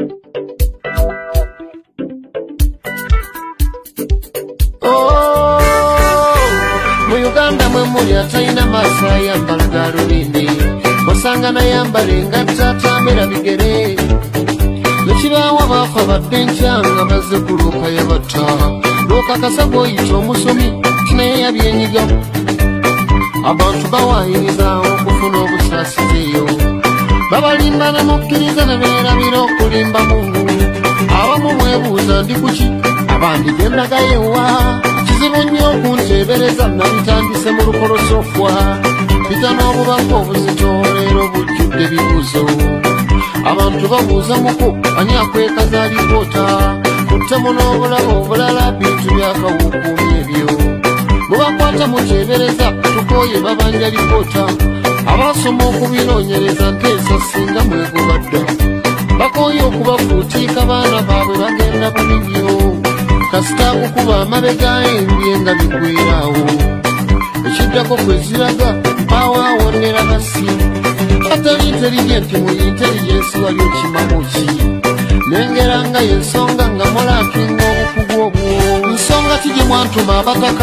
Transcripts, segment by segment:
Uganda mwe muli atalina maaso ayambala galubindi osanga nayambala engatta atamera bigere nekibaawo baafa badde nkyanga mazze kuluuka yabatta n'okakasa gw'oyita omusomi naye yabyenyigamu abantu bawaayiriza okufuna obusaasizeeyo babalimba namukkiriza ne beerabira okulimba Mungu abamu mwebuuza ndi kuki abandi gendagayewa kizibu nnyo okunteebereza nabitandise mu lukolosofwa bita n'obubaka obuzito leero bujjudde bibuuzo abantu babuuza muku ani akwekaza alipoota kuttemu n'obulabo obulala bintu byakawukuumi ebyo mubakwata muteebereza tukooye babanja lipoota abasoma okubinoonyereza nteesa singa mwegubadda bakooye okubafuutiika baana baabwe bagenda bulibyo kasita okukuba amabega embye nga bigwerawo ekiddako kweziraga bawaawonera basi atali intelligenti mu intelligence wali okimamuki nengera nga yensonga nga mulakinga obukugu obwo nsonga ki gye mwantuma abataka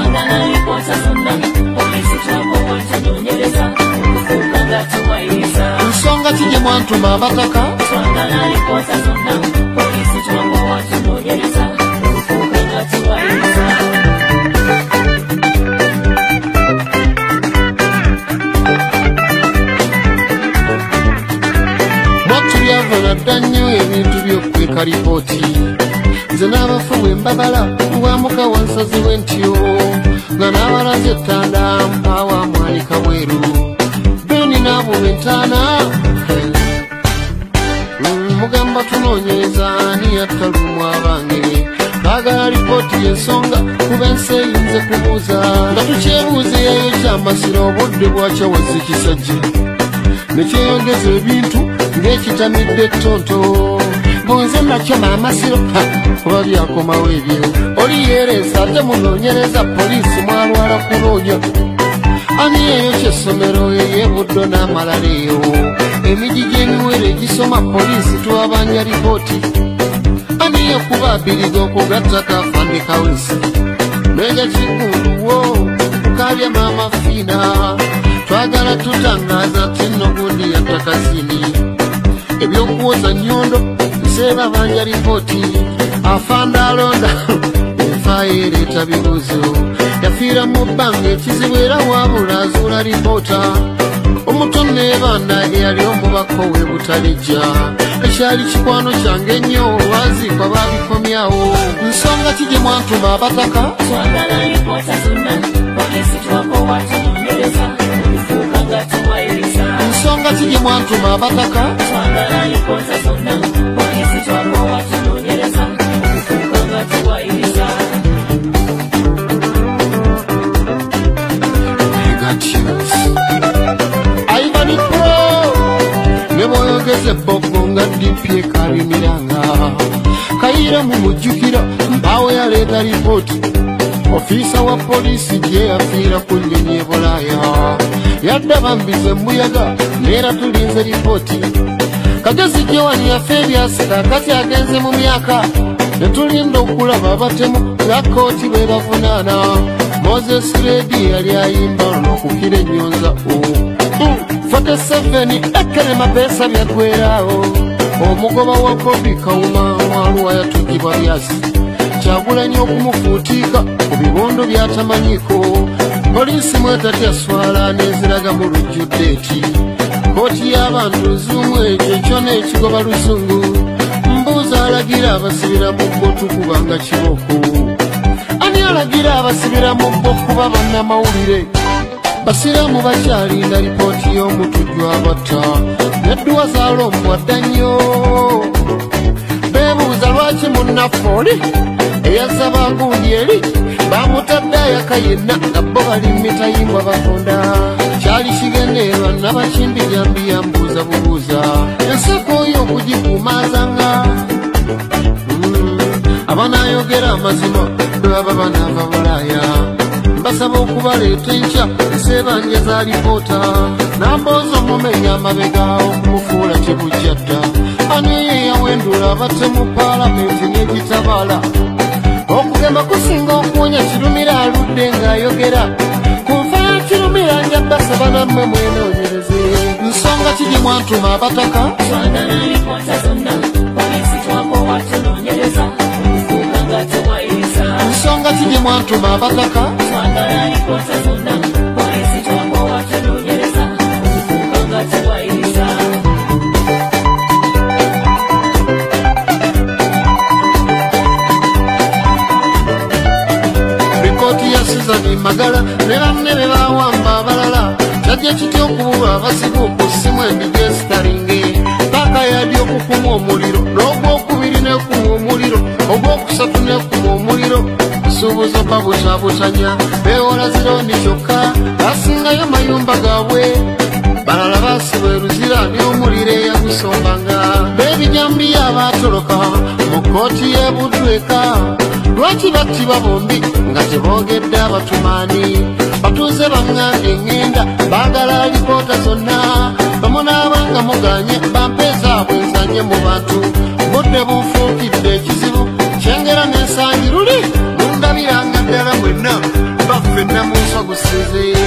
nsonga ki gye mwantuma abataka byavunadda nnyo ebintu by'okweka lipooti nze n'abafu bwe mbabala bwamuka wansaziwe ntyo nga n'abalaze ettanda mpaawa mwanika bweru beni n'abo bentaana mugamba tunoonyereza ani yattalumu abange baagala lipooti y'ensonga kuba ensi eyinze kubuuza nga tukyebuuzeeyo kyamasiro obudde bwakyawazze kisajja nekyeyongeza ebintu ng'ekitamidde ettonto bunze nakyoma amasiro kuba byakomawo ebyo oli yeereesa ate munoonyereza poliisi mwalwala kunoonya ani eyo kyessomero ey'ebuddo n'amalala eyo emigi gy'emiwere egisoma poliisi twabanja lipooti ani yekuba abiriga okugatta kafande kawesi meja kigunduwo kukabya maama fiina twagala tutangaza tino gundi ya takasini ebyokuwoza nyondo nseeba banja lipooti afanda alonda enfa ereeta bibuuzo yafiira mu bbanga ekizibu era wabula azuula lipoota omuto neebaana eyali omubaka we butalijja ekyali kikwano kyange ennyo olwaziikwa baabikomyawo nsonga ki gye mwantuma abataka nsonga ki gye mwantuma abataka Ivani Pro ne bwoyogeze boko nga dipye kalimiranga kayira mu mujjukira mpaawo yaleeta lipooti ofisa wa polisi gye yafiira ku nnyonyi e Bulaaya yadda bambize mbuyaga neera tulinze lipooti kagezi gyewani yafe ebyasika kati agenze mu myaka ne tulinda okulaba abatemu nga kooti be bavunaana Moses Redi yali ayimba n'okukira ennyonza 47 ekere mapeesa byagwerawo omugoba wa Bobi Kawuma mwaluwa yatugibwa byasi Kyagulanyi okumufuutiika ku bibondo byatamanyiko poliisi mwetatya swala neziraga mu lujjudde eti kooti y'abantu zuumu ekyo ekyo n'ekigoba luzungu mbuuza alagira abasibira mu bbotu kubanga kiboko ani alagira abasibira mu bbo kuba bannamawulire basiraamu bakyalinda lipooti y'omutujju abatta nedduwa zaalombwa dda nnyo beebuuza lwaki munnaffe eyazza bagundi eri bamutadde ayaka yenna nga bo bali mitayimbwa bafonda kyali kigendeerwa nabakimbi jambi yambuuza bubuuza enseko oyo okugikuumaazanga abanayogera amazima bwebaba banaava Bulaaya basaba okubaleeta enkya enseebanja za lipoota n'ambooza omumenya amabega okumufuula kibujja dda ani ye yawe bwendula abatte mu paalamenti n'egitabala okugema kusinga okuwonya Kirumira aludde ng'ayogera ku nfa ya Kirumira njagga saba nammwe mwenoonyereze nsonga kiri mwantuma abataka nsonga kiri mwantuma abataka Suzani Magala ne banne be bawamba abalala kyajja kitya okubulwa abasibu ku ssimu embijja esitaringe paka yali okukuma omuliro n'ogwokubiri nekuma omuliro ogwokusatu nekuma omuliro busuubuzo babutabutanya beewola zirondi kyokka basingayo mayumba gaabwe balala baasiba eruzira n'omuliro eyagusombanga beebinyambiyo abaatoloka mu kkooti y'e Budweka lwaki battiba bombi nga teboogedde abatumaani batuuze baŋŋambye eŋŋenda baagala alipoota zonna bamunaabanga muganye bampeezaabwe nzanye mu bantu budde bunfuukidde ekizibu kyengera n'ensangi luli mundabiranga ddala mwenna baffenna mu nswa gusize